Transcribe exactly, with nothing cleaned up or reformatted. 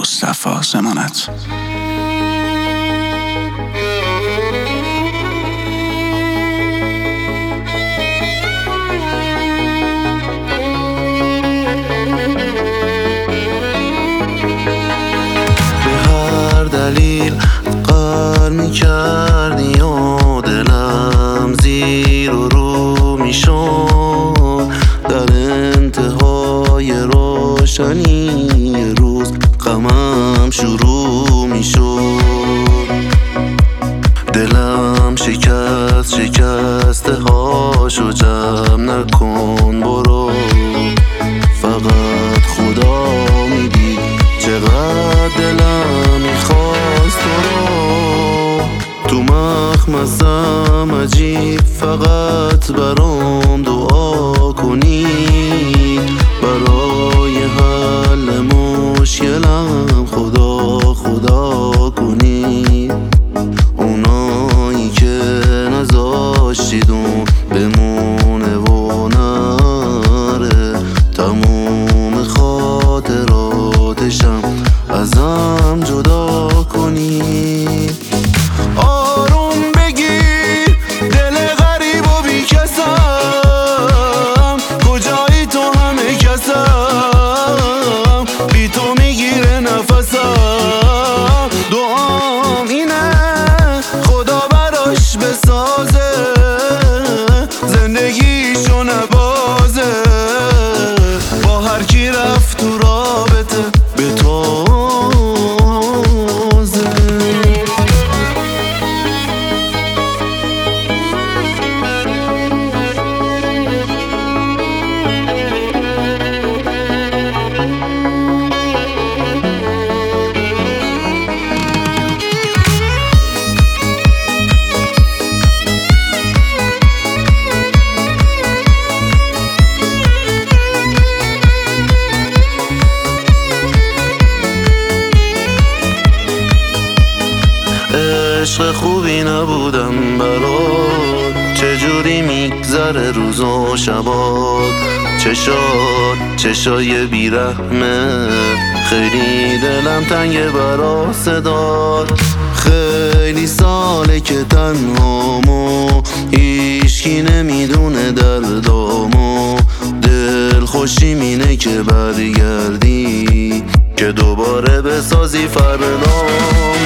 مصطفی ضمانت. به هر دلیل قهر میکردی و دلم زیر و رو میشد، در انتهای روشنی روز غمم شروع میشد. دلم شکست شکسته هاشو جمع نکن برو، فقط خدا میدید چقدر دلم میخواست تو رو. تو مخمسم عجیب فقط برام دعا کنی، برای حل مشکلم خدا خدا کنی. اونایی که نذاشتیدون بمونه و نره، تموم خاطراتشم ازم جدا کنی. آروم بگیر دل غریب و بی کسم، کجایی تو همه کسم، بی تو میگیره نفسم. دعام اینه خدا براش بسازه، زندگیشو نبازه، با هر کی رفت تو رابطه به تازه. عشق خوبی نبودم برات، چجوری میگذره روز و شبات. چشات چشای بیرحمه، خیلی دلم تنگه برا صدات. خیلی ساله که تنهامو، هیچکی نمیدونه دردامو. دل خوشیم اینه که برگردی، که دوباره بسازی فردا.